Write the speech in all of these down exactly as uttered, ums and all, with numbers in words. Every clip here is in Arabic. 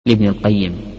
لابن القيم.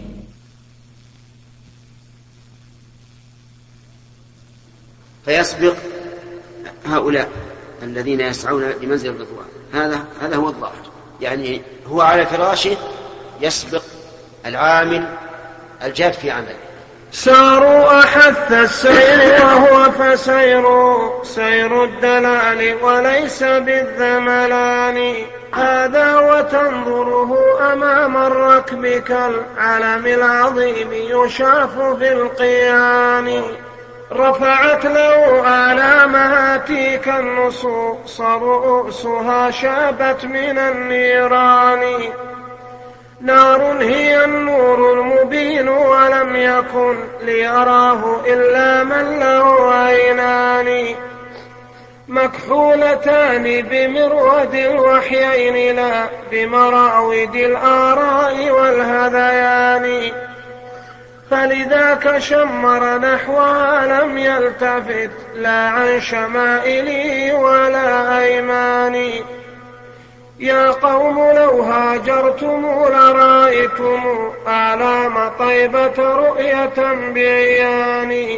فيسبق هؤلاء الذين يسعون لمنزل الرضوان. هذا هذا هو الظاهر، يعني هو على فراشه يسبق العامل الجاد في عمله. ساروا أحث السير وهو فسير سير الدلال وليس بالذملان. هذا وتنظره أمام الركب كالعلم العظيم يشاف في القيان. رفعت له آلامها تيك النصوص رؤوسها شابت من النيران. نار هي النور المبين ولم يكن ليراه إلا من له عينان. مكحولتان بمرود الوحيين لا بمراود الآراء والهذيان. فلذاك شمر نحوها لم يلتفت لا عن شمائلي ولا أيماني. يا قوم لو هاجرتم لرأيتم أعلام طيبة رؤية بعياني.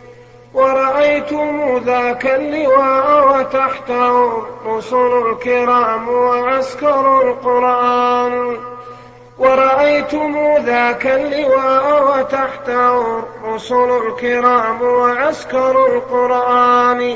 ورأيتم ذاك اللواء وتحته رسل الكرام وعسكر القرآن. ورأيتم ذاك اللواء وتحته رسل الكرام وعسكر القرآن.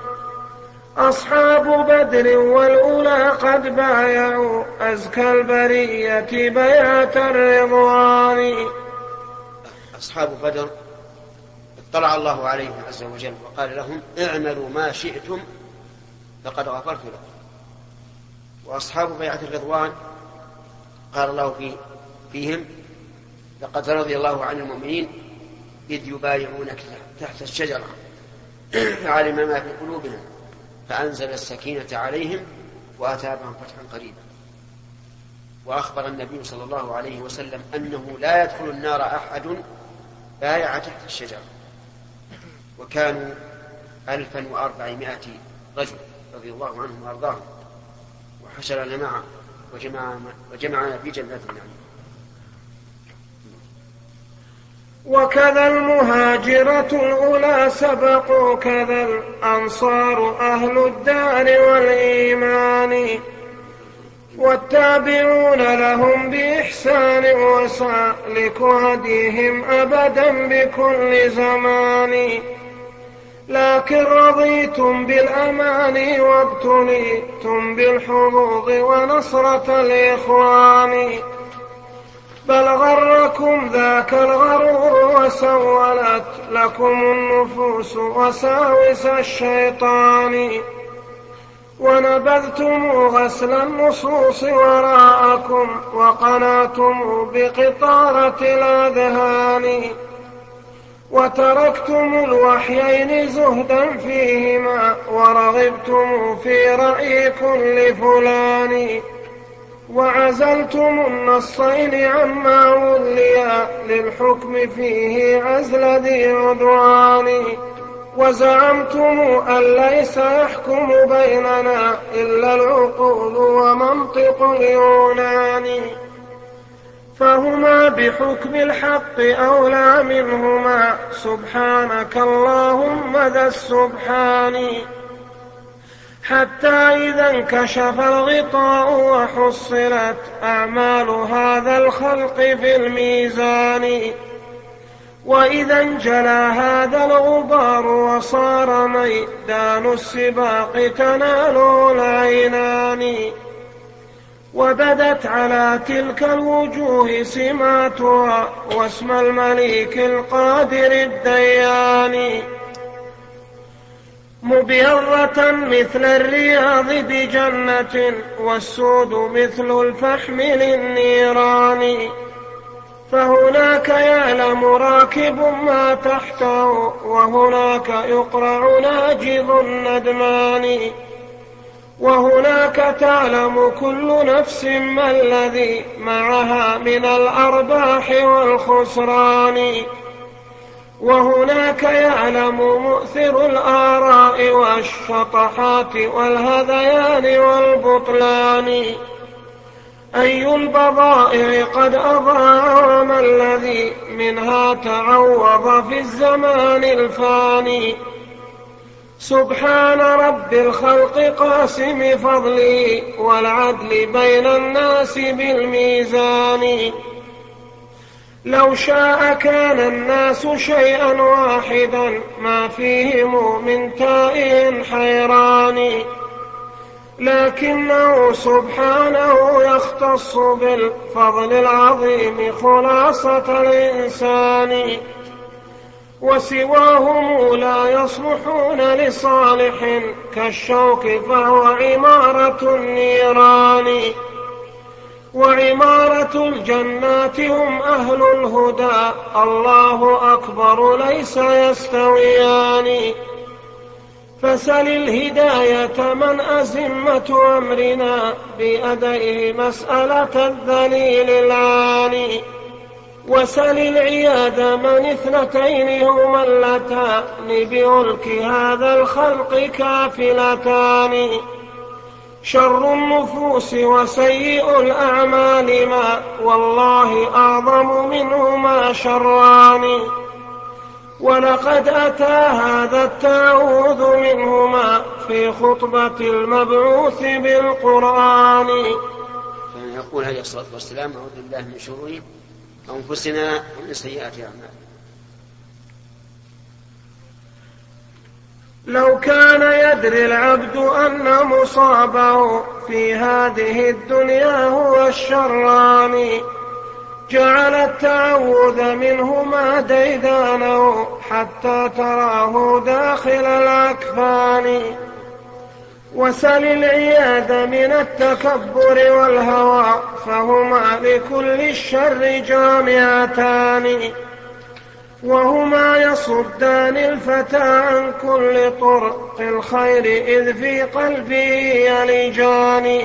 أصحاب بدر والأولى قد بايعوا أزكى البرية بيعة الرضوان. أصحاب بدر اطلع الله عليهم عز وجل وقال لهم اعملوا ما شئتم فقد غفرت لكم. وأصحاب بيعة الرضوان قال الله في فيهم لقد رضي الله عن المؤمنين إذ يبايعونك تحت الشجرة فعلم ما في قلوبهم فأنزل السكينة عليهم وأثابهم فتحا قريبا. وأخبر النبي صلى الله عليه وسلم أنه لا يدخل النار أحد بايع تحت الشجرة. وكانوا ألفا وأربعمائة رجل رضي الله عنهم وأرضاهم وحشرنا معه وجمعنا, وجمعنا في جنات النعيم. وكذا المهاجرة الأولى سبقوا كذا الأنصار أهل الدار والإيمان. والتابعون لهم بإحسان وسالك هديهم أبدا بكل زمان. لكن رضيتم بالأمان وابتليتم بالحظوظ ونصرة الإخوان. بل غركم ذاك الغرور وسولت لكم النفوس وساوس الشيطان. ونبذتم غسل النصوص وراءكم وقناتم بقطارة الأذهان. وتركتم الوحيين زهدا فيهما ورغبتم في رأي كل فلان. وعزلتم النصين عما وليا للحكم فيه عزل ذي عدوان. وزعمتم أن ليس يحكم بيننا إلا العقول ومنطق اليونان. فهما بحكم الحق أولى منهما سبحانك اللهم ذا السبحان. حتى إذا انكشف الغطاء وحصلت أعمال هذا الخلق في الميزان. وإذا انجلى هذا الغبار وصار ميدان السباق تناله العينان. وبدت على تلك الوجوه سماتها واسم المليك القادر الديان. مبيضة مثل الرياض بجنة والسود مثل الفحم للنيران. فهناك يعلم راكب ما تحته وهناك يقرع ناجذ الندمان. وهناك تعلم كل نفس ما الذي معها من الأرباح والخسران. وهناك يعلم مؤثر الآراء والشطحات والهذيان والبطلان. أي البضائع قد أضاع وما الذي منها تعوض في الزمان الفاني. سبحان رب الخلق قاسم فضله والعدل بين الناس بالميزان. لو شاء كان الناس شيئا واحدا ما فيهم من تائه حيران، لكنه سبحانه يختص بالفضل العظيم خلاصة الإنسان، وسواهم لا يصلحون لصالح كالشوك فهو عمارة النيران. وعمارة الجنات هم أهل الهدى الله أكبر ليس يستويان. فسل الهداية من أزمة أمرنا بأدائه مسألة الذليل العاني، وسل العياد من اثنتين هما اللتان بألك هذا الخلق كافلتان. شر النفوس وسيء الأعمال ما والله أعظم منهما شران، ولقد أتى هذا التعوذ منهما في خطبة المبعوث بالقرآن. يقول عليه الصلاة والسلام أعوذ بالله من شرور أنفسنا ومن سيئات أعمالنا. لو كان يدري العبد أن مصابه في هذه الدنيا هو الشران جعل التعوذ منهما ديدانه حتى تراه داخل الأكفان. وسل العياذ من التكبر والهوى فهما لكل الشر جامعتان، وهما يصدان الفتى عن كل طرق الخير إذ في قلبه يلجان.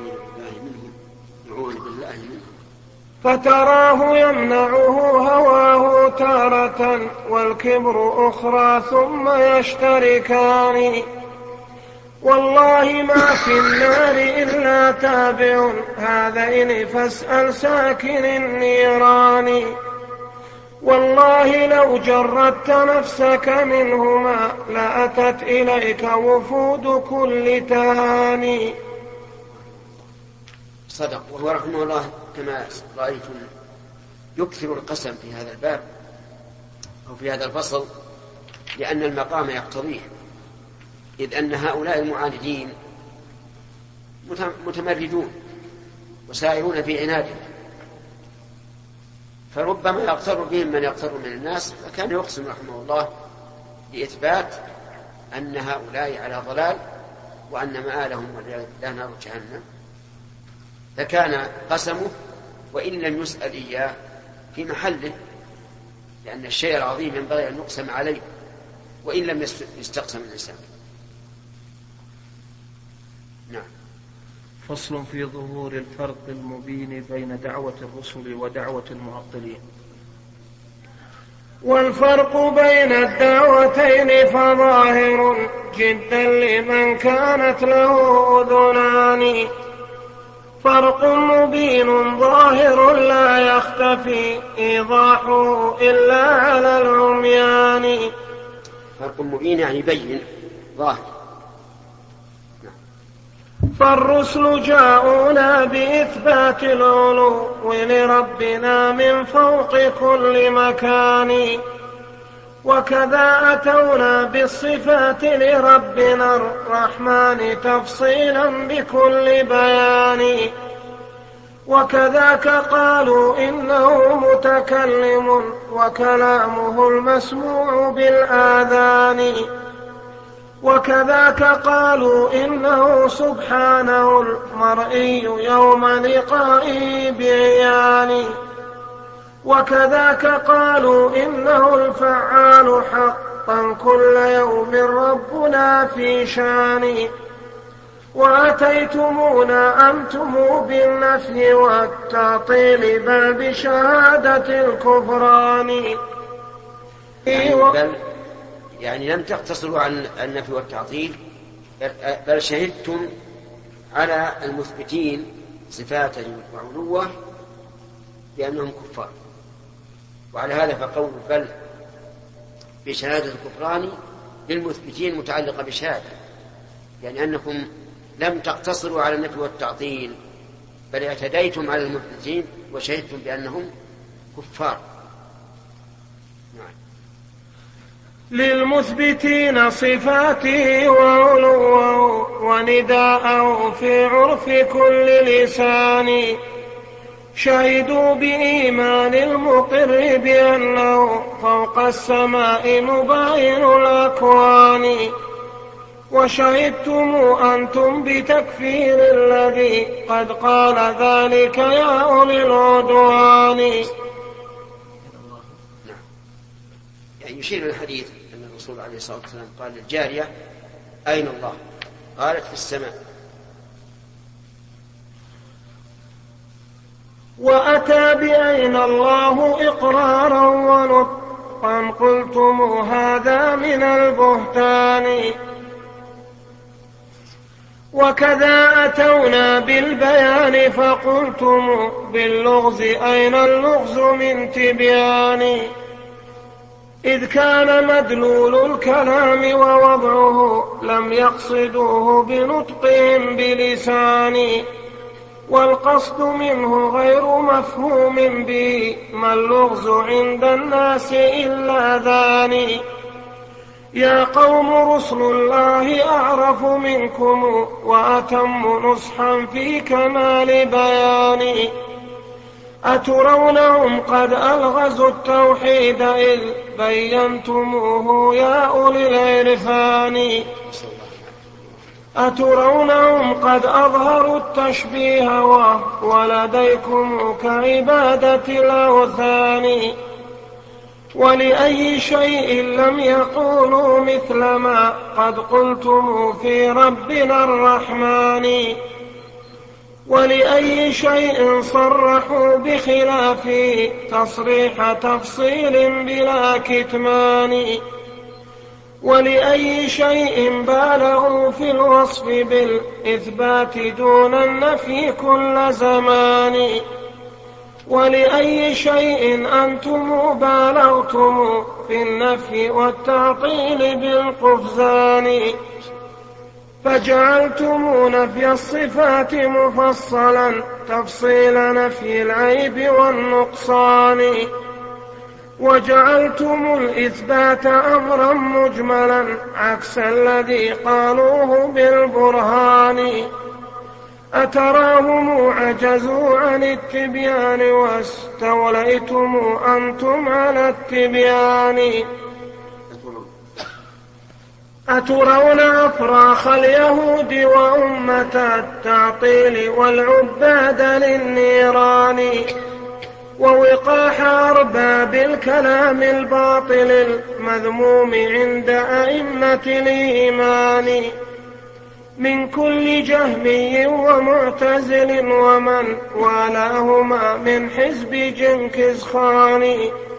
فتراه يمنعه هواه تارة والكبر أخرى ثم يشتركان. والله ما في النار إلا تابع هذين فاسأل ساكن النيران. والله لو جردت نفسك منهما لأتت إليك وفود كل تهاني. صدق. وهو رحمه الله كما رأيتم يكثر القسم في هذا الباب أو في هذا الفصل لأن المقام يقتضيه، إذ أن هؤلاء المعاندين متمردون وسائرون في عنادهم، فربما يغتر بهم من يغتر من الناس، فكان يقسم رحمه الله لإثبات أن هؤلاء على ضلال وأن مآلهم والعياذ بالله نار جهنم، فكان قسمه وإن لم يسأل إياه في محله، لأن الشيء العظيم ينبغي أن يقسم عليه وإن لم يستقسم الإنسان. نعم. فصل في ظهور الفرق المبين بين دعوة الرسل ودعوة المعطلين. والفرق بين الدعوتين فظاهر جدا لمن كانت له أذنان، فرق مبين ظاهر لا يختفي إيضاحه إلا على العميان. فرق مبين يعني بين ظاهر. فالرسل جاءونا بإثبات العلو لربنا من فوق كل مكان، وكذا أتونا بالصفات لربنا الرحمن تفصيلا بكل بيان. وكذاك قالوا إنه متكلم وكلامه المسموع بالآذان، وكذاك قالوا إنه سبحانه المرئي يوم لقائه بعيان، وكذاك قالوا إنه الفعال حقا كل يوم ربنا في شان. وأتيتمونا أنتم بالنفي والتعطيل بل بشهادة الكفران. يعني بل يعني لم تقتصروا عن النفي والتعطيل، بل شهدتم على المثبتين صفاته وعلوه بأنهم كفار. وعلى هذا فقول بل بشهادة الكفران للمثبتين متعلقة بشهادة، يعني أنكم لم تقتصروا على النفي والتعطيل بل اعتديتم على المثبتين وشهدتم بأنهم كفار. للمثبتين صفاته وعلوه ونداءه في عرف كل لسان، شهدوا بإيمان المقر بأنه فوق السماء مباين الأكوان، وشهدتم أنتم بتكفير الذي قد قال ذلك يا أولي العدوان. يعني يشير إلى الحديث أن الرسول عليه الصلاة والسلام قال للجارية أين الله؟ قالت في السماء. وأتى بأين الله إقرارا ونطقا قلتم هذا من البهتان، وكذا أتونا بالبيان فقلتم باللغز أين اللغز من تبيان، إذ كان مدلول الكلام ووضعه لم يقصدوه بنطقهم بلسان، والقصد منه غير مفهوم به ما اللغز عند الناس إلا ذان. يا قوم رسل الله أعرف منكم وأتم نصحا في كمال بيان، أترونهم قد ألغزوا التوحيد إذ بينتموه يا أولي العرفان، أترونهم قد أظهروا التشبيه ولديكم كعبادة الأوثان، ولأي شيء لم يقولوا مثل ما قد قلتم في ربنا الرحمن، ولأي شيء صرحوا بخلافه تصريح تفصيل بلا كتمان، ولأي شيء بالغوا في الوصف بالإثبات دون النفي كل زمان، ولأي شيء أنتم بالغتم في النفي والتعطيل بالقفزان، فجعلتم نفي الصفات مفصلا تفصيل نفي العيب والنقصان، وجعلتم الإثبات أمرا مجملا عكس الذي قالوه بالبرهان، أتراهم عجزوا عن التبيان واستوليتم أنتم على التبيان، أترون أفراخ اليهود وأمة التعطيل والعباد للنيران، ووقاح أرباب الكلام الباطل المذموم عند أئمة الإيمان، من كل جهمي ومعتزل ومن والاهما من حزب جنكز خان،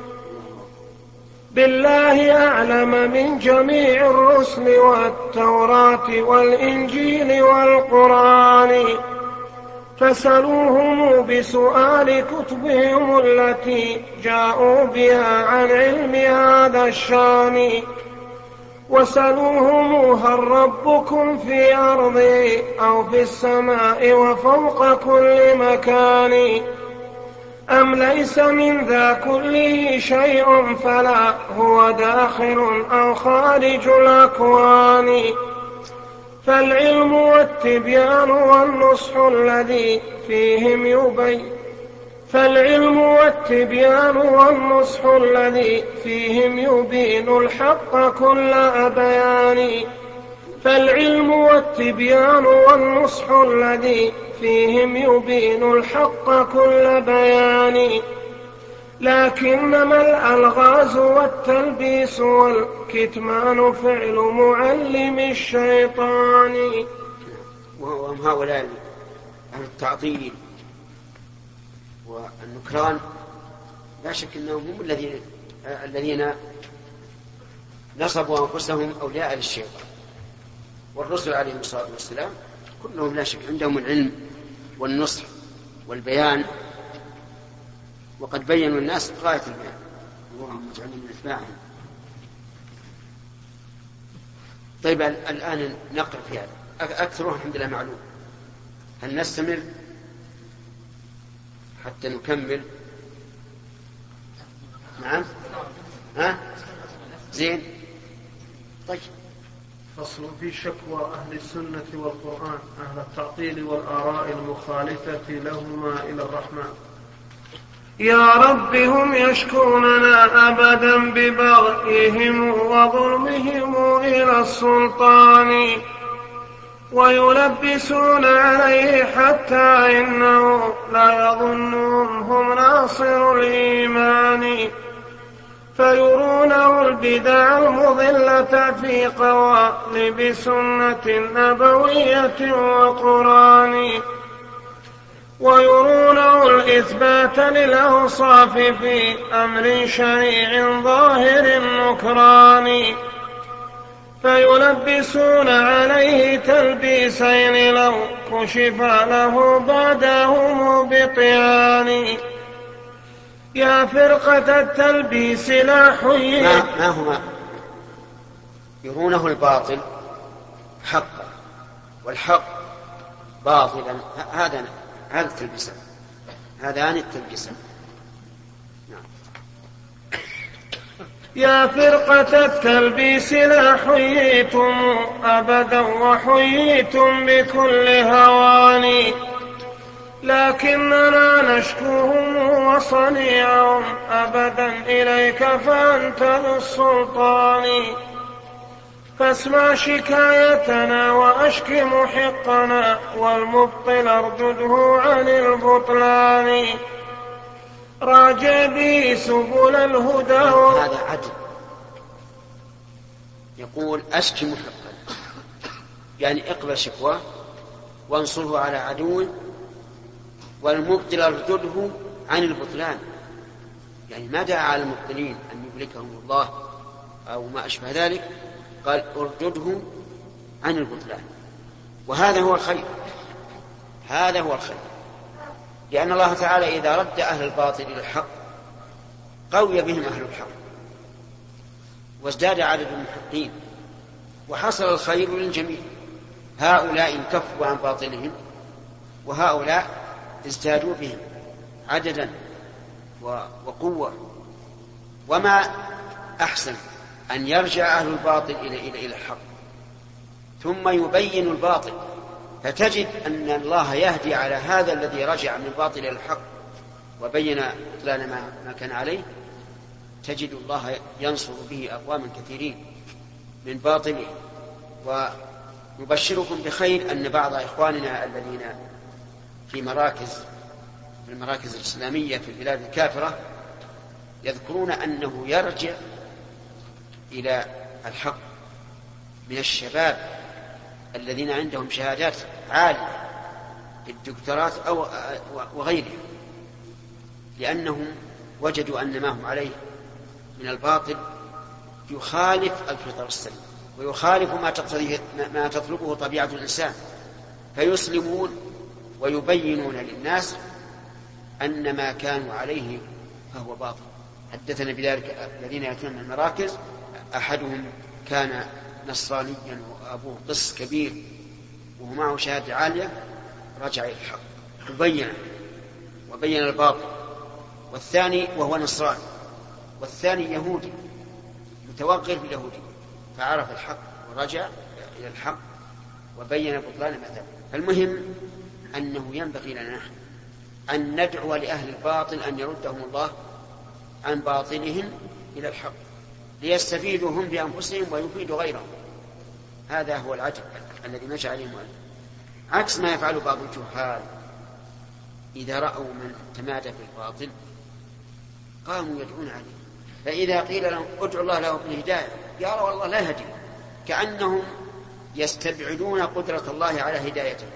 بالله أعلم من جميع الرسل والتوراة والإنجيل والقرآن، فسلوهم بسؤال كتبهم التي جاءوا بها عن علم هذا الشان، وسلوهم هل ربكم في أرضه أو في السماء وفوق كل مكان، أم ليس من ذا كله شيء فلا هو داخل أو خارج الأكوان، فالعلم والتبيان والنصح الذي فيهم يبين فالعلم والتبيان والنصح الذي فيهم يبين الحق كل بيان، فالعلم والتبيان والنصح الذي فيهم يبين الحق كل بيان، لكنما الألغاز والتلبيس والكتمان فعل معلم الشيطان. وهم هؤلاء أهل التعطيل والنكران لا شك أنهم هم الذين الذين نصبوا أنفسهم أولياء للشيطان، والرسل عليهم الصلاة والسلام كلهم لا شك عندهم العلم والنصح والبيان، وقد بينوا الناس غاية البيان. اللهم اجعلنا من أتباعهم. طيب الآن نقرأ في هذا أكثره الحمد لله معلوم. هل نستمر حتى نكمل؟ نعم. ها زين. طيب. فصل في شكوى أهل السنة والقرآن أهل التعطيل والآراء المخالفة لهما إلى الرحمن. يا رب هم يشكوننا أبدا ببغيهم وظلمهم إلى السلطان، ويلبسون عليه حتى إنه لا يظنهم هم ناصر الإيمان، فيرونه البدع المضلة في قوالب سنة نبوية وقرآن، ويرونه الإثبات للأوصاف في أمر شريع ظاهر النكران، فيلبسون عليه تلبيسين لو كشف له بعدهم بطيان. يا فرقة التلبيس لا حيي. ما, ما هما يرونه الباطل حقا والحق باطلا. هذا هذا التلبيس، هذان التلبيسان. نعم. يا فرقة التلبيس لا حييتم أبدا وحييتم بكل هوان، لكننا نشكوهم وصنيعهم أبدا إليك فأنت ذو السلطان، فاسمع شكايتنا وأشك محقنا والمبطل اردده عن البطلان، راجع بي سبل الهدى. هذا عدل. يقول أشك محقا يعني اقبل شكواه وانصره على عدو، والمبطل اردده عن البطلان، يعني ما دعا على المبطلين أن يهلكهم الله أو ما أشبه ذلك، قال اردده عن البطلان. وهذا هو الخير، هذا هو الخير، لأن الله تعالى إذا رد أهل الباطل إلى الحق قوي بهم أهل الحق وازداد عدد المحقين وحصل الخير للجميع. هؤلاء انكفوا عن باطلهم وهؤلاء ازدادوا بهم عددا وقوة. وما أحسن أن يرجع أهل الباطل إلى إلى إلى الحق ثم يبين الباطل، فتجد أن الله يهدي على هذا الذي رجع من الباطل إلى الحق وبين بطلان ما, ما كان عليه، تجد الله ينصر به أقواما كثيرين من باطله. ونبشركم بخير أن بعض إخواننا الذين في مراكز في المراكز الإسلامية في البلاد الكافرة يذكرون أنه يرجع إلى الحق من الشباب الذين عندهم شهادات عالية الدكتورات أو وغيره، لأنهم وجدوا أن ما هم عليه من الباطل يخالف الفطر السليم ويخالف ما تقتضيه ما تطلبه طبيعة الإنسان، فيسلمون ويبينون للناس أن ما كانوا عليه فهو باطل. حدثنا بذلك الذين يأتون من المراكز، أحدهم كان نصرانيا وأبوه قس كبير وهو معه شهادة عالية، رجع إلى الحق وبين وبين الباطل. والثاني وهو نصراني، والثاني يهودي متوغل باليهودية فعرف الحق ورجع إلى الحق وبين بطلان مثلا. فالمهم أنه ينبغي لنا نحن أن ندعو لأهل الباطل أن يردهم الله عن باطلهم إلى الحق ليستفيدوا هم بأنفسهم ويفيدوا غيرهم. هذا هو العجب الذي مشى عليه المؤلف، عكس ما يفعل بعض الجهال إذا رأوا من تمادى في الباطل قاموا يدعون عليه، فإذا قيل لهم ادعوا الله له بالهداية يرى والله لا يهدي، كأنهم يستبعدون قدرة الله على هدايته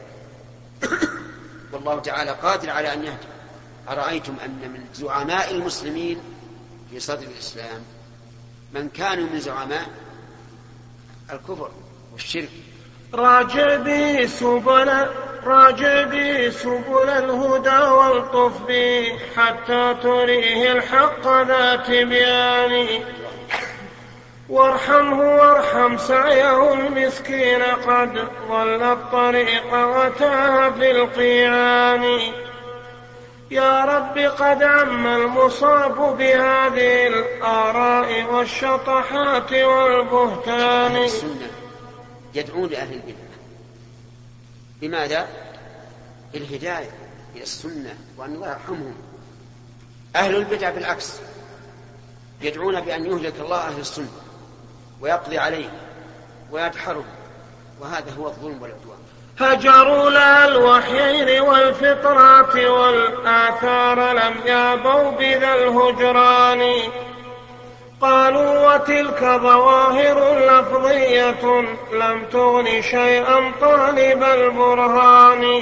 والله تعالى قادر على أن يهدي. أرأيتم أن من زعماء المسلمين في صدر الإسلام من كانوا من زعماء الكفر والشرك. راجع بي سبل راجع بي سبل الهدى والطف بي حتى تريه الحق ذا تبيان وارحمه وارحم سعيه المسكين قد ضل الطريق وتاه في القيان يا رب قد عم المصاب بهذه الآراء والشطحات والبهتان. السنة يدعون لأهل البدع بماذا؟ بالهداية إلى السنة وأن الله يرحمهم. أهل البدع بالعكس يدعون بأن يهلك الله أهل السنة ويقضي عليه ويدحرهم، وهذا هو الظلم والعدوان. هجروا لها الوحيين والفطرات والآثار لم يابوا بذا الهجران قالوا وتلك ظواهر لفظية لم تغن شيئا طالب البرهان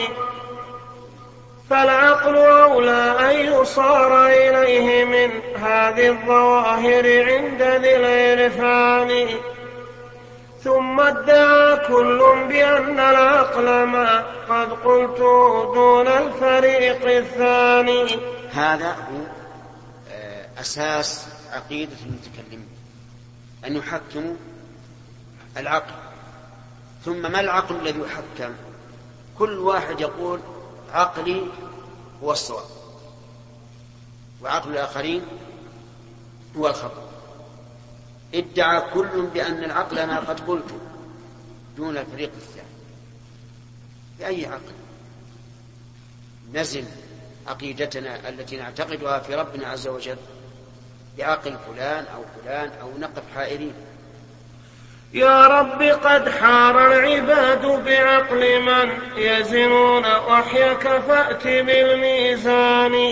فالعقل أولى أن يصار إليه من هذه الظواهر عند ذي العرفان ثم ادعى كل بأن العقل ما قد قلت دون الفريق الثاني. هذا هو أساس عقيدة المتكلمين أن يحكموا العقل. ثم ما العقل الذي يحكم؟ كل واحد يقول عقلي هو الصواب وعقل الآخرين هو الخطأ. ادعى كل بأن العقل ما قد قلت دون الفريق الثاني. بأي عقل نزل عقيدتنا التي نعتقدها في ربنا عز وجل بعقل فلان أو فلان أو نقف حائرين؟ يا رب قد حار العباد بعقل من يزنون وحيك فأت بالميزان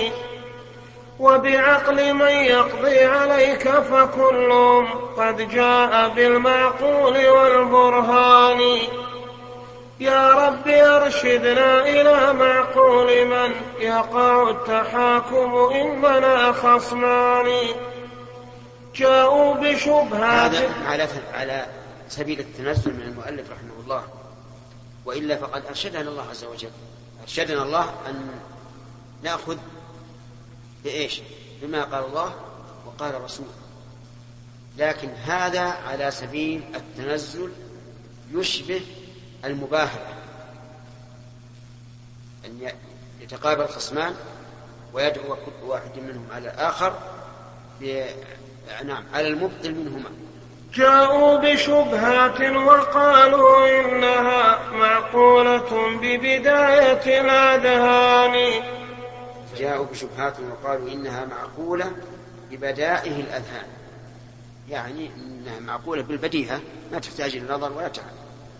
وبعقل من يقضي عليك فكلهم قد جاء بالمعقول والبرهان. يا رب أرشدنا إلى معقول من يقع التحاكم إننا خصمان جاءوا بشبهات. هذا على على سبيل التنزل من المؤلف رحمه الله، وإلا فقد أرشدنا الله عز وجل. أرشدنا الله أن نأخذ بإيش؟ بما قال الله وقال رسوله، لكن هذا على سبيل التنزل يشبه المباهلة، أن يتقابل خصمان ويدعو كل واحد منهم على الآخر نعم على المبطل منهما. جاءوا بشبهات وقالوا إنها معقولة ببداية الأذهان. جاءوا بشبهات وقالوا إنها معقولة ببدائه الأذهان، يعني إنها معقولة بالبديهة ما تحتاج إلى نظر ولا تعب.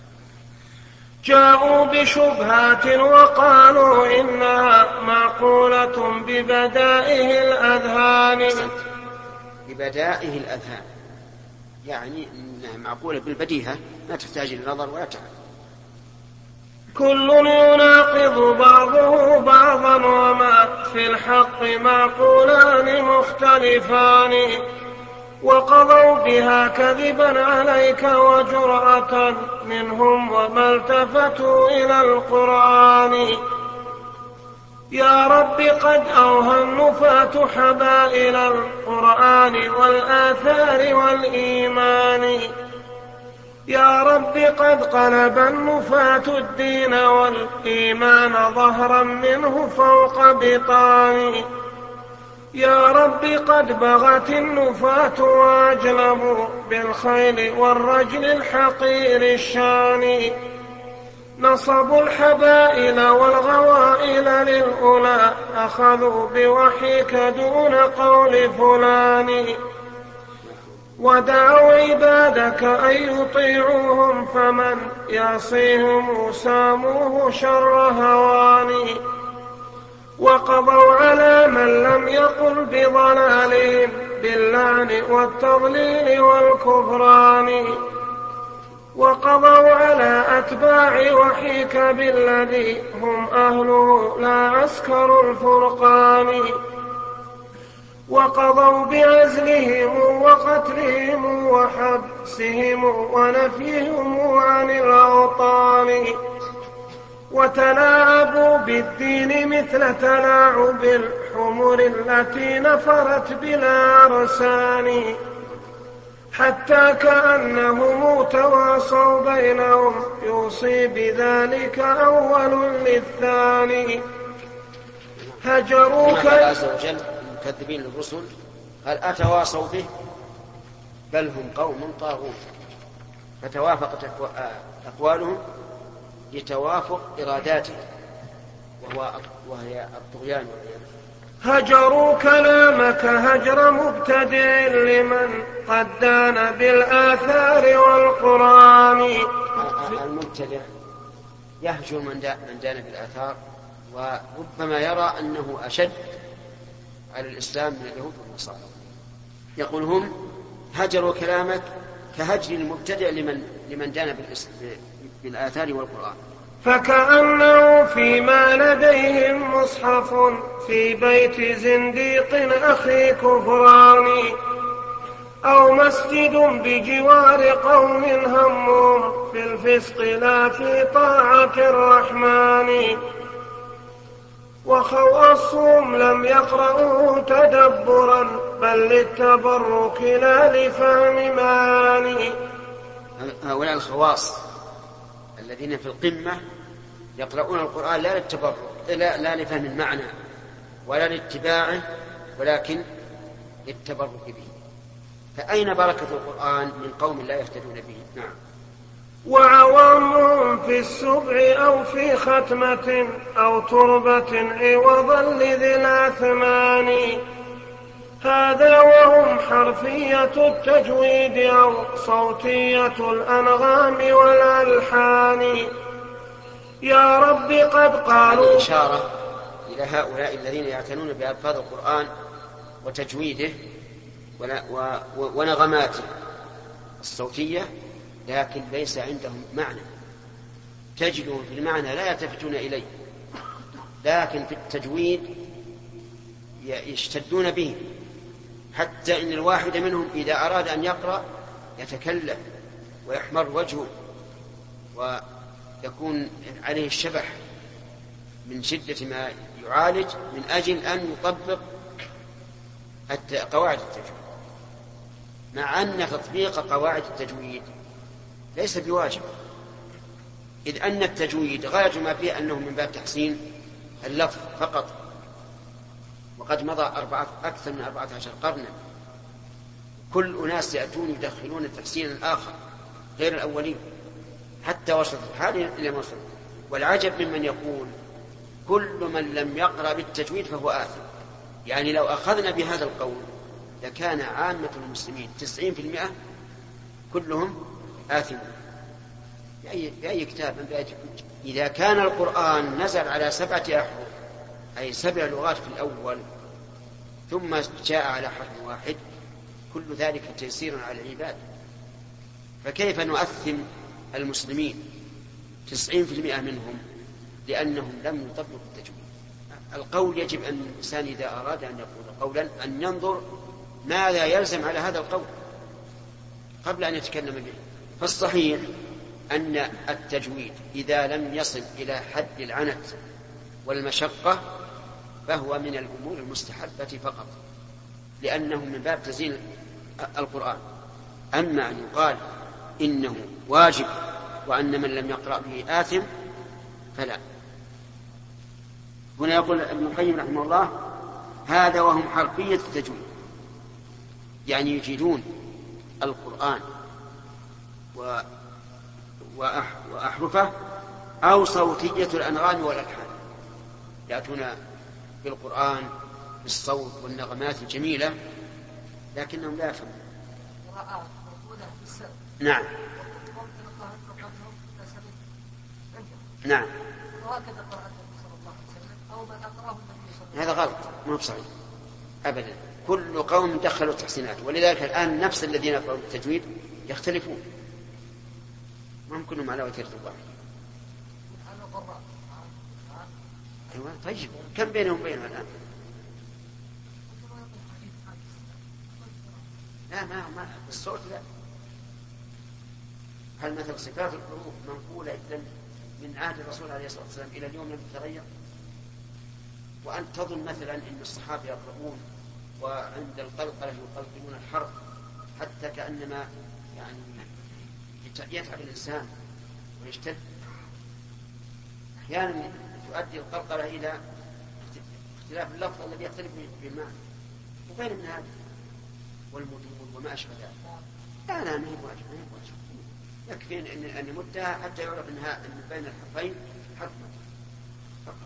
جاءوا بشبهات وقالوا إنها معقولة ببدائه الأذهان. ببدائه الأذهان يعني إنها معقولة بالبديهة ما تحتاج إلى نظر ولا تعب. كل يناقض بعضه بعضا وما في الحق معقولان مختلفان وقضوا بها كذبا عليك وجرأة منهم وما التفتوا إلى القرآن. يا رب قد أوهى النفاة حبائل القرآن والآثار والإيمان. يا رب قد قلب النفاة الدين والإيمان ظهرا منه فوق بطان. يا رب قد بغت النفاة وأجلبوا بالخيل والرجل الحقير الشان. نصبوا الحبائل والغوائل للأولى أخذوا بوحيك دون قول فلان. ودعوا عبادك أن يطيعوهم فمن يعصيهم ساموه شر هوان. وقضوا على من لم يقل بضلالهم باللعن والتضليل والكفران. وقضوا على أتباع وحيك بالذي هم أهله لا عسكر الفرقان. وقضوا بعزلهم وقتلهم وحبسهم ونفيهم عن الأوطان. وتلاعبوا بالدين مثل تلاعب الحمر التي نفرت بلا أرسان، حتى كأنهم تواصوا بينهم يوصي بذلك أول للثاني. هجروك الله عز وجل المكذبين للرسل قال أتواصوا به بل هم قوم طاغون، فتوافقت أقوالهم لتوافق إراداته وهو وهي الطغيان والعياذ. هجروا كلامك هجر مبتدع لمن قد دان بالآثار والقرآن. المبتدع يهجر من دان بالآثار، وربما يرى أنه أشد على الإسلام من اليهود والنصارى. يقول هم هجروا كلامك كهجر المبتدع لمن لمن دان بالآثار والقرآن. فكأنه فيما لديهم مصحف في بيت زنديق أخي كفران، أو مسجد بجوار قوم همهم في الفسق لا في طاعة الرحمن، وخواصهم لم يقرأوا تدبرا بل للتبرك لا لفهم معاني. هؤلاء الخواص الذين في القمة يقرؤون القرآن لا للتبرك لا, لا لفهم المعنى ولا لاتباعه ولكن للتبرك به. فأين بركة القرآن من قوم لا يهتدون به؟ نعم. وعوامهم في السبع أو في ختمة أو تربة عوضا لذي الأثمان، هذا وهم حرفية التجويد أو صوتية الأنغام والألحان. يا رب قد قالوا إشارة إلى هؤلاء الذين يعتنون بألفاظ القرآن وتجويده ونغماته الصوتية، لكن ليس عندهم معنى. تجدهم في المعنى لا يلتفتون إليه، لكن في التجويد يشتدون به، حتى إن الواحد منهم إذا أراد أن يقرأ يتكلم ويحمر وجهه ويكون عليه الشبح من شدة ما يعالج من أجل أن يطبق قواعد التجويد، مع أن تطبيق قواعد التجويد ليس بواجب، إذ أن التجويد غاية ما فيه أنه من باب تحسين اللفظ فقط، وقد مضى أربعة أكثر من أربعة عشر قرنا كل أناس يأتون يدخلون التحسين الآخر غير الأولين حتى وصلت الحال إلى ما وصلت. والعجب ممن يقول كل من لم يقرأ بالتجويد فهو آثم. يعني لو أخذنا بهذا القول لكان عامة المسلمين تسعين في المئة كلهم آثمون. بأي, بأي كتاب من بأي كتاب. إذا كان القرآن نزل على سبعة أحرف أي سبع لغات في الأول ثم جاء على حرف واحد، كل ذلك تيسير على العباد، فكيف نؤثم المسلمين تسعين في المئة منهم لأنهم لم يطبقوا التجويد؟ القول يجب أن الإنسان إذا أراد أن يقول قولا أن ينظر ماذا يلزم على هذا القول قبل أن يتكلم به. فالصحيح أن التجويد إذا لم يصل إلى حد العنت والمشقة فهو من الأمور المستحبة فقط، لأنه من باب تزيين القرآن. أما أن يقال إنه واجب وأن من لم يقرأ به آثم فلا. هنا يقول ابن القيم رحمه الله هذا وهم حرفية التجويد، يعني يجيدون القرآن و... وأحرفه أو صوتية الأنغام والألحان، يأتون بالقرآن بالصوت والنغمات الجميلة لكنهم لا يفهمون. نعم نعم هذا غلط ما بصحيح أبدا. كل قوم دخلوا التحسينات، ولذلك الآن نفس الذين يقرؤون التجويد يختلفون، ما هم كلهم على وتيرة واحدة. أيوة طيب كم بينهم بينهم الآن؟ لا ما ما الصوت لا. هل مثل صفات الحروف منقولة إذن من عهد الرسول عليه الصلاة والسلام إلى اليوم لم تتغير؟ وأن تظن مثلا أن الصحابة يقرؤون وعند القلقلة يقلقلون الحرف حتى كأنما يعني يتعب الإنسان ويشتد. أحيانا تؤدي القلقلة إلى اختلاف اللفظ الذي يختلف بالمعنى وغير من هذا والمدود وما أشبه ذلك. لا لا ما هي واجب ما هي واجب يكفي أن أن يمدها حتى يعرف أنها أن بين الحرفين حرف مد فقط.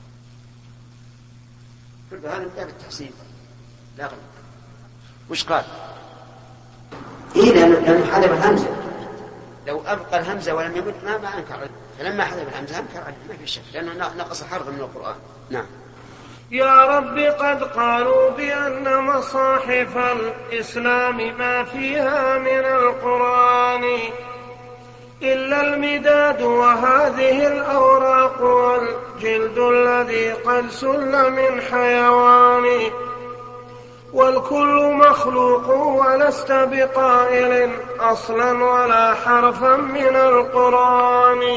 كل هذا من باب التحسين لا غير. وش قال؟ إيه لأن حذف الهمزة، لو أبقى الهمزة ولم يمد ما ما أنكر عليه، فلما حذف الهمزة أنكر عليه ما في شك لأنه نقص حرف من القرآن. نعم. يا رب قد قالوا بأن مصاحف الإسلام ما فيها من القرآن إلا المداد وهذه الأوراق والجلد الذي قد سل من حيوان والكل مخلوق ولست بقائل أصلا ولا حرفا من القرآن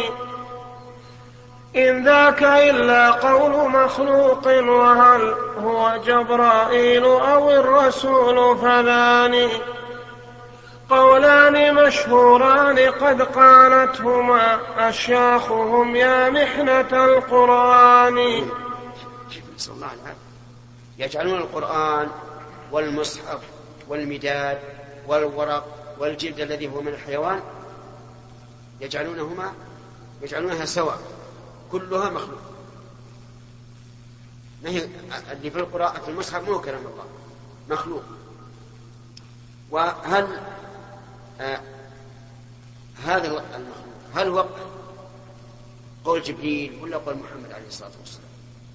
إن ذاك إلا قول مخلوق وهل هو جبرائيل أو الرسول فذان قولان مشهوران قد قالتهما أشياخهم يا محنة القرآن. صلى الله عليه وسلم يجعلون القرآن والمصحف والمداد والورق والجلد الذي هو من الحيوان يجعلونهما يجعلونها سواء كلها مخلوق. ما هي اللي في القراءة في المصحف مو كلام الله مخلوق. وهل آه هذا المخلوق هل هو قول جبريل ولا قول محمد عليه الصلاة والسلام؟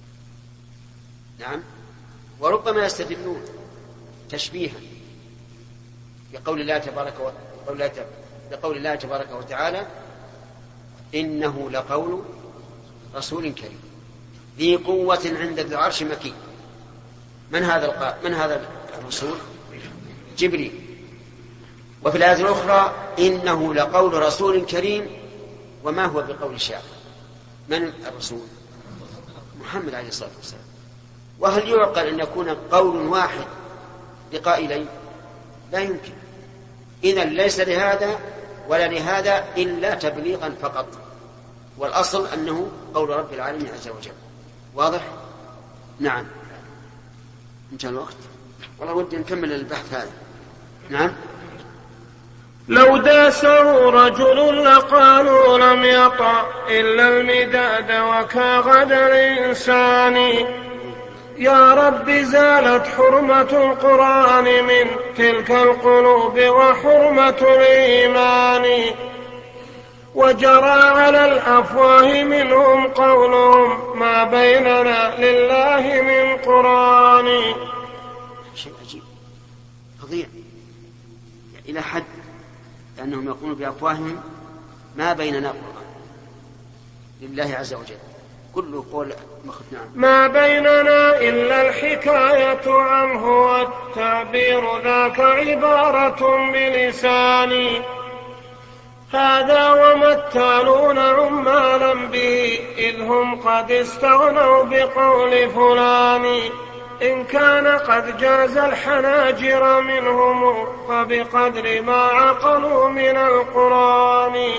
نعم. وربما يستدلون تشبيها بقول الله تبارك وتعالى بقول الله تبارك وتعالى إنه لقول رسول كريم ذي قوة عند ذي العرش مكين. من هذا القائل؟ من هذا الرسول؟ جبريل. وفي الآية الأخرى إنه لقول رسول كريم وما هو بقول شاعر. من الرسول؟ محمد عليه الصلاة والسلام. وهل يعقل أن يكون قول واحد لقائلين؟ لا يمكن. إذن ليس لهذا ولا لهذا إلا تبليغا فقط، والأصل أنه قول رب العالمين عز وجل. واضح؟ نعم. انتهى الوقت. والله ودي نكمل البحث هذا. نعم. لو داسه رجل لقالوا لم يطع إلا المداد وكغد الإنسان يا رب زالت حرمة القرآن من تلك القلوب وحرمة الإيمان وجرى على الأفواه منهم قولهم ما بيننا لله من قرآن. شيء عجيب فظيع إلى حد أنهم يقولون بأفواههم ما بيننا قرآن لله عز وجل كل قول مخفنا ما بيننا إلا الحكاية عنه والتعبير ذاك عبارة بلساني هذا وما التالون عمالا به إذ هم قد استغنوا بقول فلان إن كان قد جاز الحناجر منهم فبقدر ما عقلوا من القرآن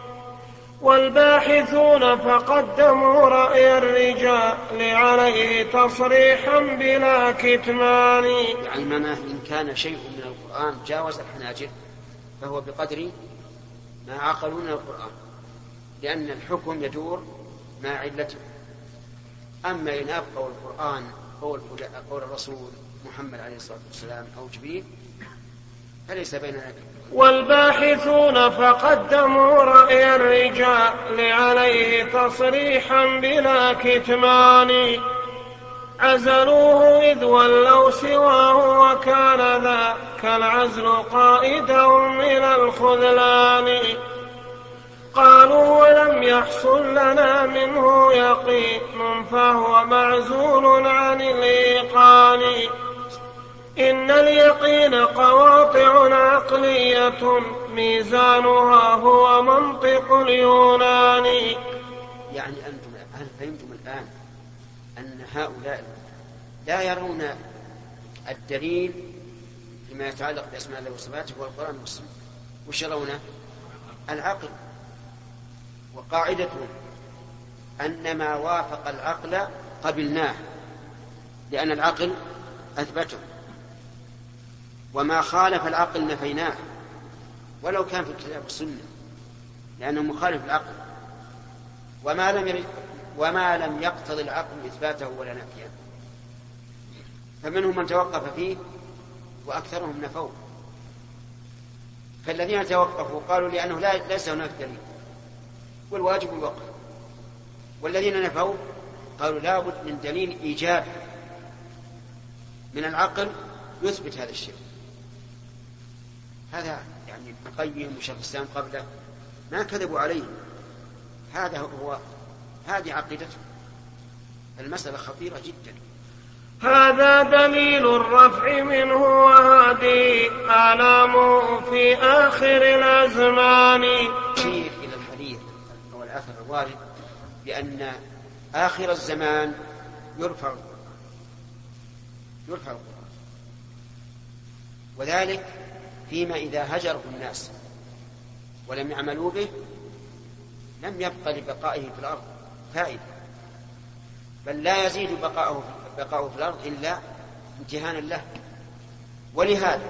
والباحثون فقدموا رأي الرجال عليه تصريحا بلا كتمان. يعني معناه إن كان شيء من القرآن جاوز الحناجر فهو بقدر ما عقلوا من القرآن لأن الحكم يدور مع علته. أما إن أبقوا القرآن قول, قول الرسول محمد عليه الصلاة والسلام أو جبريل فليس بيننا. والباحثون فقدموا رأي الرجال عليه تصريحا بلا كتمان عزلوه إذ ولوا سواه وكان ذاك العزل قائدهم من الخذلان قالوا ولم يحصل لنا منه يقين فهو معزول عن الإيقان إن اليقين قواطع عقلية ميزانها هو منطق اليونان. يعني أنتم هل فهمتم الآن أن هؤلاء لا يرون الدليل فيما يتعلق بأسماء الله وصفاته والقرآن والسنة؟ وش يرونه؟ العقل. وقاعدتهم أن ما وافق العقل قبلناه لأن العقل أثبته، وما خالف العقل نفيناه ولو كان في الكتاب والسنة لأنه مخالف العقل، وما لم وما لم يقتضي العقل إثباته ولا نفيه. فمنهم من توقف فيه وأكثرهم نفوه. فالذين توقفوا قالوا لأنه لا ليس هناك دليل والواجب الوقف، والذين نفوا قالوا لا بد من دليل إيجاب من العقل يثبت هذا الشيء. هذا يعني ابن القيم وشيخ الإسلام قبله ما كذبوا عليه، هذا هو هذه عقيدته. المسألة خطيرة جدا. هذا دليل الرفع منه وهذه أعلامه في آخر الأزمان. يشير إلى الحديث أو الأثر الوارد بأن آخر الزمان يرفع يرفع القرآن، وذلك فيما إذا هجره الناس ولم يعملوا به لم يبق لبقائه في الأرض فائدة، بل لا يزيد بقاؤه بقاؤه في الأرض إلا امتهانا له. ولهذا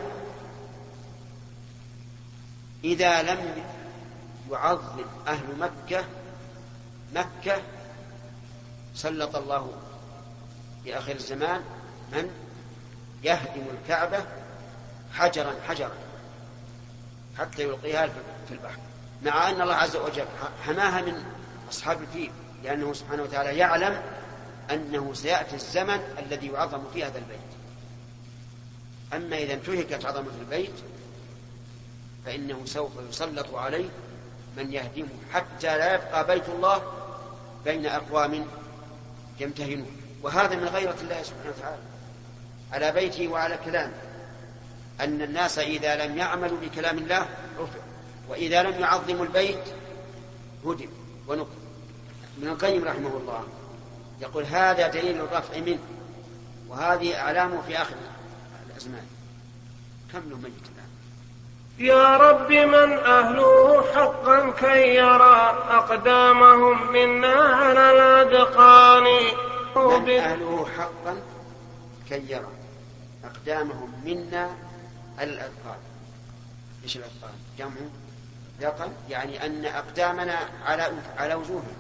إذا لم يعظم أهل مكة مكة سلط الله في آخر الزمان من يهدم الكعبة حجرا حجرا حتى يلقيها في البحر، مع أن الله عز وجل حماها من أصحاب الفيل، لأنه سبحانه وتعالى يعلم أنه سيأتي الزمن الذي يعظم فيه هذا البيت. أما إذا انتهكت عظمة البيت فإنه سوف يسلط عليه من يهدمه حتى لا يبقى بيت الله بين أقوام يمتهنون. وهذا من غيرة الله سبحانه وتعالى على بيته وعلى كلامه، أن الناس إذا لم يعملوا بكلام الله رفع، وإذا لم يعظموا البيت هدم ونقل. ابن القيم رحمه الله يقول هذا دليل الرفع منه، وهذه أعلامه في آخر الأزمان. كم له ميت الآن؟ يا رب من أهله حقا كي يرى أقدامهم منا على الأدقان. من أهله حقا كي يرى أقدامهم منا على الأدقان. إيش الأدقان؟ جمع دقن، يعني أن أقدامنا على على وجوههم،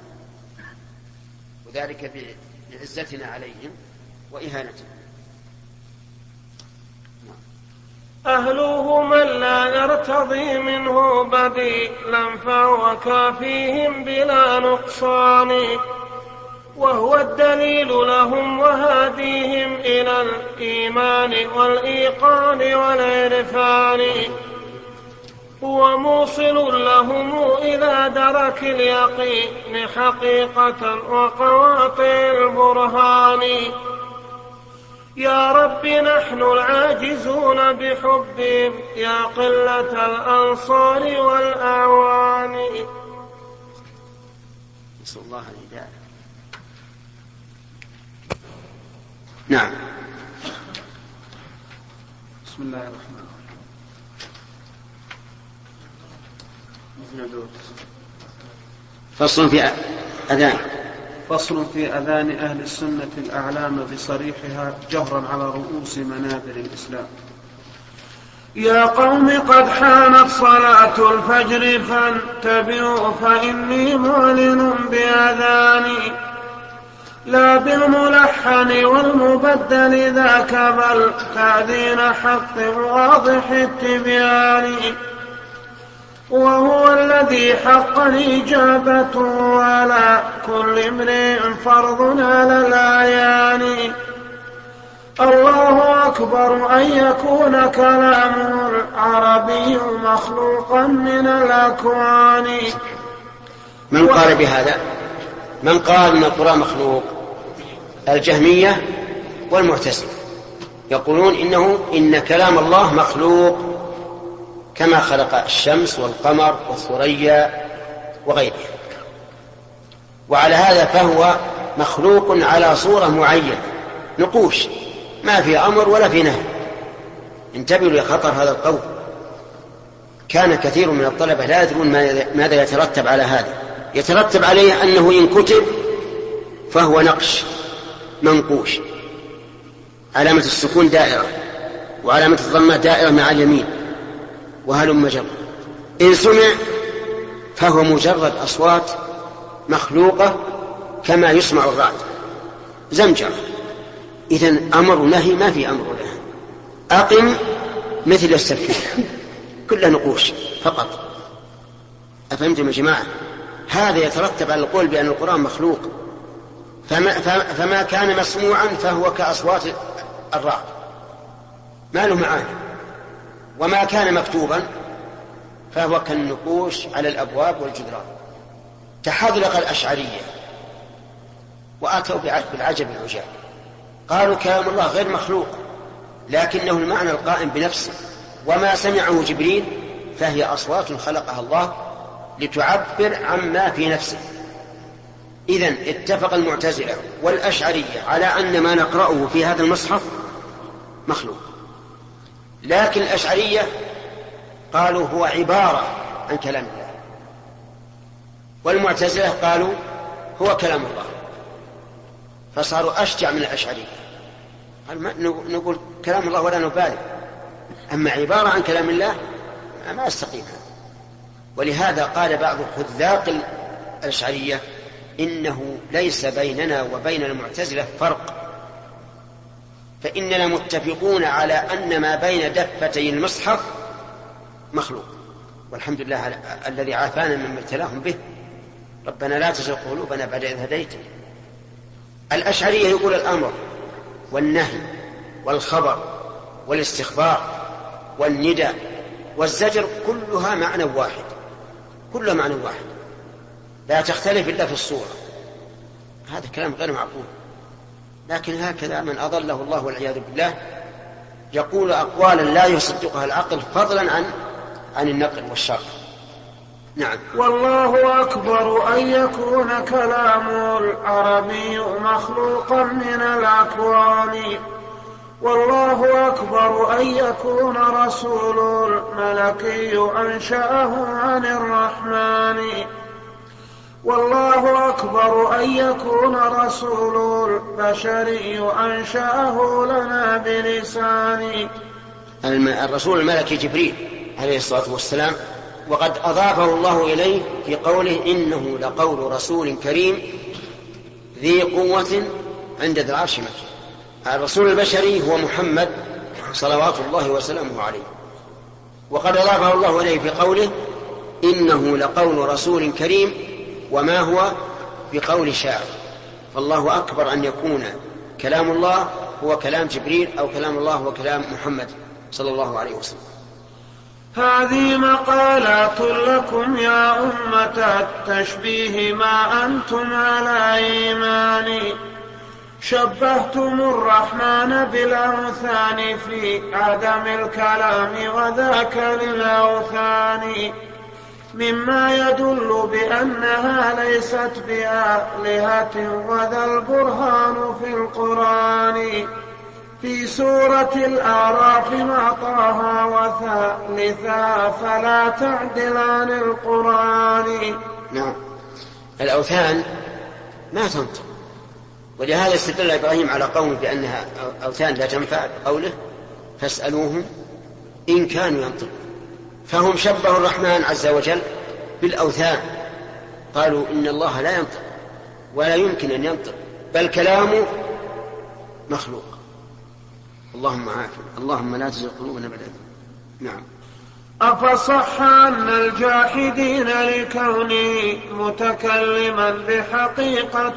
وذلك بعزتنا عليهم وإهانتنا. أهله من لا يرتضي منه بديلا فهو كافيهم بلا نقصان، وهو الدليل لهم وهاديهم إلى الإيمان والإيقان والعرفان، هو موصل لهم إلى درك اليقين حقيقة وقواطع البرهان. يا رب نحن العاجزون بحبهم يا قلة الأنصار والأعوان. نسأل الله الهداية. نعم. بسم الله الرحمن الرحيم. فصل في أذان فصل في أذان أهل السنة الأعلام بصريحها جهرا على رؤوس منابر الإسلام. يا قوم قد حانت صلاة الفجر فانتبهوا فإني معلن بأذاني، لا بالملحن والمبدل ذاك بل تأذين حق واضح التبيان، وهو الذي حق الإجابة على كل امرئ فرض على الأعيان. الله أكبر أن يكون كلامه العربي مخلوقا من الأكوان. من قال بهذا؟ من قال إن القرآن مخلوق؟ الجهمية والمعتزلة يقولون إنه إن كلام الله مخلوق كما خلق الشمس والقمر والثريا وغيرها. وعلى هذا فهو مخلوق على صورة معينة، نقوش ما في أمر ولا في نهي. انتبهوا لخطر هذا القول. كان كثير من الطلبة لا يدرون ماذا يترتب على هذا. يترتب عليه أنه إن كتب فهو نقش منقوش، علامة السكون دائرة وعلامة الضمة دائرة مع اليمين وهلم جر. إن سمع فهو مجرد أصوات مخلوقة كما يسمع الرعد زمجر. إذن أمر ونهي ما في أمر ونهي. أقم مثل السفينة كلها نقوش فقط. أفهمتم يا جماعة؟ هذا يترتب على القول بأن القرآن مخلوق. فما, فما كان مسموعا فهو كأصوات الرعد ما له معاني، وما كان مكتوبا فهو كالنقوش على الأبواب والجدران. تحذلق الأشعرية وآتوا بالعجب العجاب، قالوا كلام الله غير مخلوق لكنه المعنى القائم بنفسه، وما سمعه جبريل فهي أصوات خلقها الله لتعبر عما في نفسه. إذن اتفق المعتزلة والأشعرية على أن ما نقرأه في هذا المصحف مخلوق، لكن الأشعرية قالوا هو عبارة عن كلام الله، والمعتزلة قالوا هو كلام الله، فصاروا أشجع من الأشعرية. نقول كلام الله ولا نبالي، أما عبارة عن كلام الله ما استقيم. ولهذا قال بعض حذاق الأشعرية إنه ليس بيننا وبين المعتزلة فرق، فإننا متفقون على أن ما بين دفتي المصحف مخلوق، والحمد لله الذي عافانا مما ابتلاهم به. ربنا لا تزغ قلوبنا بعد إذ هديتنا. الأشعرية يقول الأمر والنهي والخبر والاستخبار والنداء والزجر كلها معنى واحد، كلها معنى واحد لا تختلف إلا في الصورة. هذا كلام غير معقول، لكن هكذا من أضله الله والعياذ بالله يقول أقوالا لا يصدقها العقل فضلا عن عن النقل والشرع. نعم. والله أكبر أن يكون كلام العربي مخلوقا من الأكوان، والله أكبر أن يكون رسول الملكي أنشأه عن الرحمن، والله أكبر أن يكون رسول البشري أنشأه لنا بلسان. الرسول الملكي جبريل عليه الصلاة والسلام، وقد أضافه الله إليه في قوله إنه لقول رسول كريم ذي قوة عند ذي العرش مكين. الرسول البشري هو محمد صلوات الله وسلامه عليه، وقد أضافه الله إليه في قوله إنه لقول رسول كريم وما هو بقول شاعر. فالله أكبر أن يكون كلام الله هو كلام جبريل أو كلام الله هو كلام محمد صلى الله عليه وسلم. هذه مقالات لكم يا أمة التشبيه ما أنتم على إيمان، شبهتم الرحمن بالأوثان في عدم الكلام وذاك للأوثان، مما يدل بأنها ليست بآلهة، وذا البرهان في القرآن في سورة الأعراف مع طه وثالثا فلا تعدل عن القرآن. نعم. الأوثان ما تنطق، ولهذا استدل إبراهيم على قومه بأنها أوثان لا تنفع بقوله فاسألوهم إن كانوا ينطقون. فهم شبهوا الرحمن عز وجل بالأوثان، قالوا إن الله لا ينطق ولا يمكن أن ينطق، بل كلامه مخلوق. اللهم عافنا، اللهم لا تزغ قلوبنا بعد إذ هديتنا. نعم. أفصح أن الجاحدين لكونه متكلما بحقيقة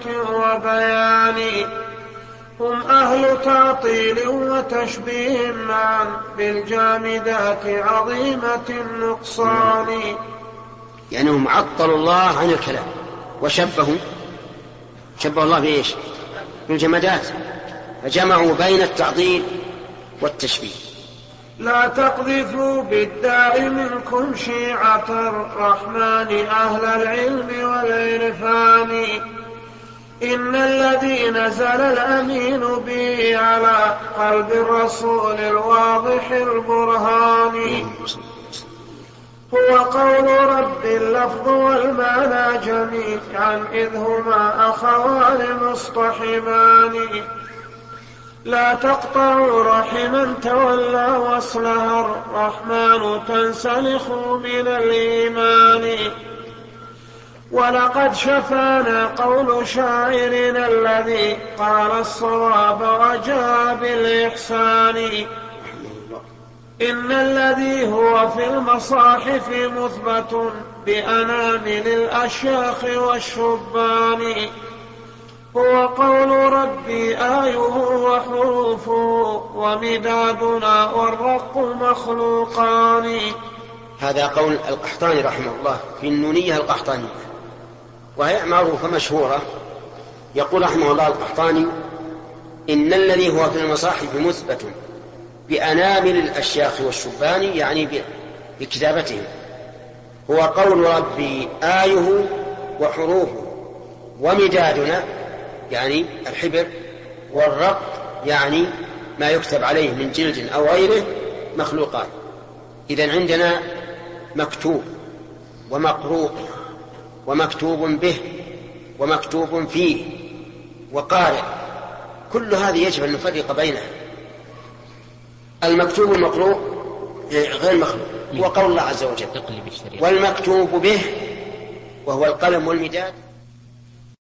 وبيان هم أهل تعطيل وتشبيه معا بالجامدات عظيمة النقصان. يعني هم عطلوا الله عن الكلام وشبهوا شبهوا الله بإيش؟ بالجمادات، فجمعوا بين التعطيل والتشبيه. لا تقذفوا بالداء منكم شيعة الرحمن أهل العلم والعرفان، إن الذي نزل الأمين به على قلب الرسول الواضح البرهاني هو قول رب اللفظ والمعنى جميعا إذ هما أخوان مصطحبان لا تقطعوا رحما تولى وصلها الرحمن تنسلخ من الإيمان ولقد شفانا قول شاعرنا الذي قال الصواب وجاء بالإحسان إن الذي هو في المصاحف مثبت بأنامل الأشياخ والشبان هو قول ربي آيه وحروفه ومدادنا والرق مخلوقان. هذا قول القحطاني رحمه الله في النونية القحطانية، وهي معروفة مشهورة. يقول رحمه الله القحطاني: إن الذي هو في المصاحف مثبت بأنامل الأشياخ والشبان، يعني بكتابتهم، هو قول ربي آيه وحروفه ومدادنا يعني الحبر والرق يعني ما يكتب عليه من جلد أو غيره مخلوقات. إذن عندنا مكتوب ومقروء ومكتوب به ومكتوب فيه وقارئ، كل هذه يجب أن نفرق بينها. المكتوب والمقروء غير مخلوق هو قول الله عز وجل، والمكتوب به وهو القلم والمداد